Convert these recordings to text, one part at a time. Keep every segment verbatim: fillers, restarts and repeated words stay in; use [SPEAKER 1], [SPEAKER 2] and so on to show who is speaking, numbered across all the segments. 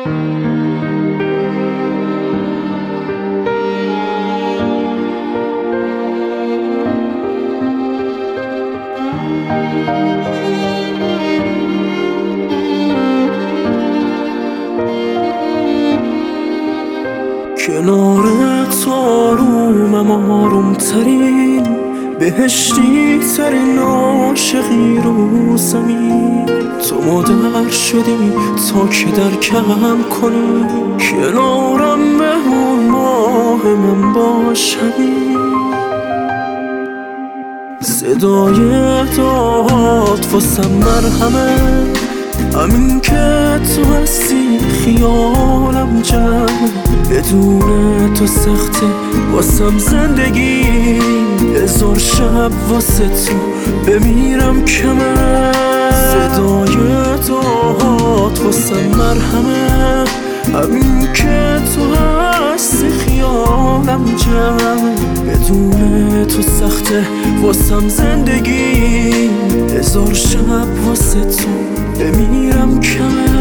[SPEAKER 1] کنارت آرومم، آروم ترین بهشتی ترین عاشقی رو زمین. تو مادر شدی تا که درکم کنی، کنارم به اون ماه من باشی. صدای داد واسم مرهمه، همین که تو هستی خیالم جمع. بدون تو سخته واسم زندگی، هزار شب واسه تو بمیرم کمه. صدای داد واسم مرهمه، همین که تو هستی خیالم جمع. بدون تو سخته واسم زندگی، هزار شب واسه تو بمیرم کمه.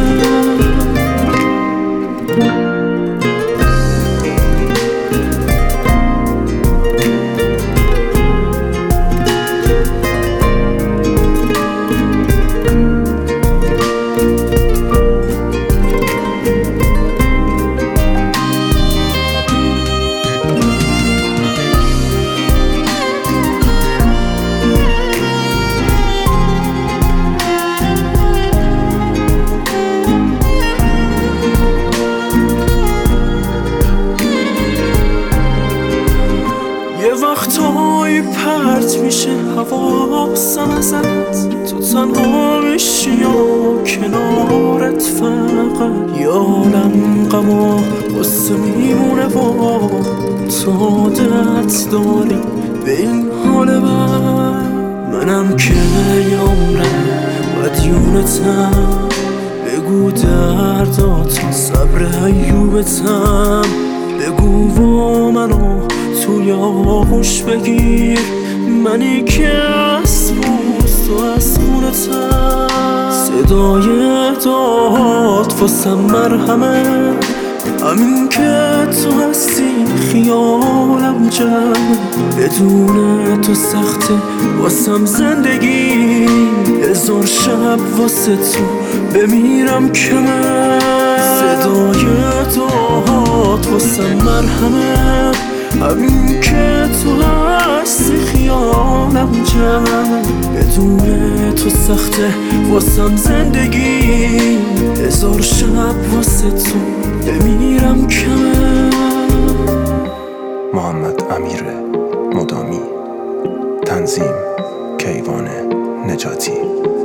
[SPEAKER 1] یه وقتایی پرت میشه حواسم ازت، تو تنها میشی یا کنارت فقط. یادم غما قصه میمونه با تو عادت داری به این حال بد. منم که یه عمرم مدیونتم، بگو درداتو صبر ایوبتم. بگو و منو توی آغوش بگیر، منی که از پوست و از خونتم. صدای داد واسم مرهمه، همین که تو هستی خیالم جمع. بدون تو سخته واسم زندگی، هزار شب واسه تو بمیرم کمه. صدای داد واسم مرهمه، همین که تو هستی خیالم جمع. بدون تو سخته واسم زندگی، هزار شب واسه تو بمیرم کمه.
[SPEAKER 2] محمد امیر مدامی، تنظیم کیوان نجاتی.